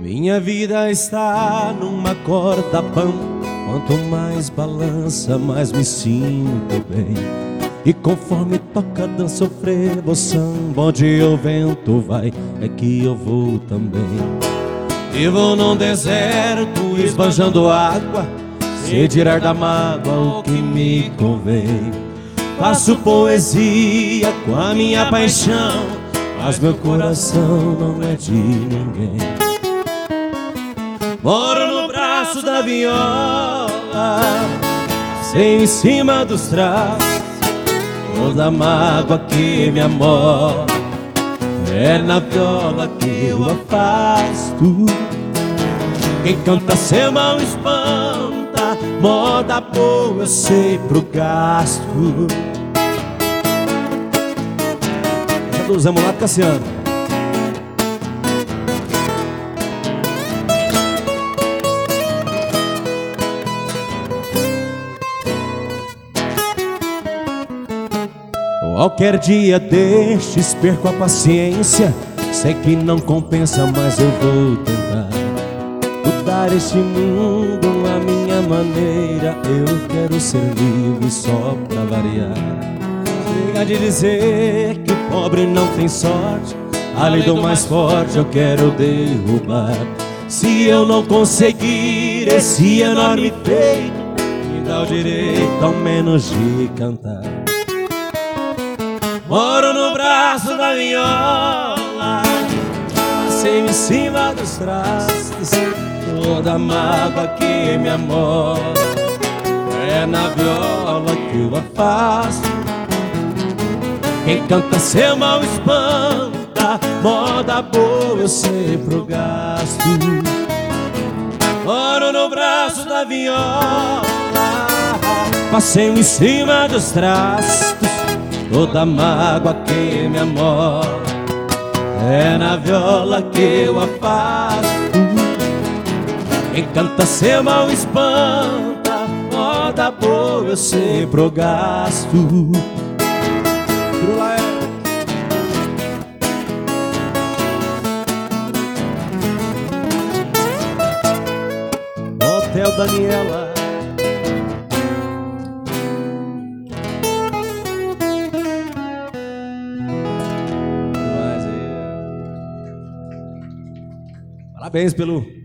Minha vida está numa corda bamba. Quanto mais balança, mais me sinto bem. E conforme toca, dança, eu frevo, samba. Onde o vento vai, é que eu vou também. Vivo num deserto, esbanjando água, sei tirar da mágoa o que me convém. Faço poesia com a minha paixão, mas meu coração não é de ninguém. Moro no braço da viola, sei em cima dos traços, toda mágoa que me amora é na viola que eu afasto. Quem canta seu mal espanta, moda boa eu sei pro gasto. Já do Zé Mulato Cassiano. Qualquer dia destes perco a paciência. Sei que não compensa, mas eu vou tentar mudar este mundo à minha maneira. Eu quero ser livre só pra variar. Chega de dizer que o pobre não tem sorte, a lei do mais forte eu quero derrubar. Se eu não conseguir esse enorme feito, me dá o direito ao menos de cantar. Moro no braço da viola, passei em cima dos trastes, toda mágoa que me amora é na viola que eu afasto. Quem canta seu mal espanta, moda boa eu sei pro gasto. Moro no braço da viola, passei em cima dos trastes, toda mágoa que me amora é na viola que eu afasto. Quem canta seu mal espanta, moda boa eu sei pro gasto. Hotel Daniela. Parabéns pelo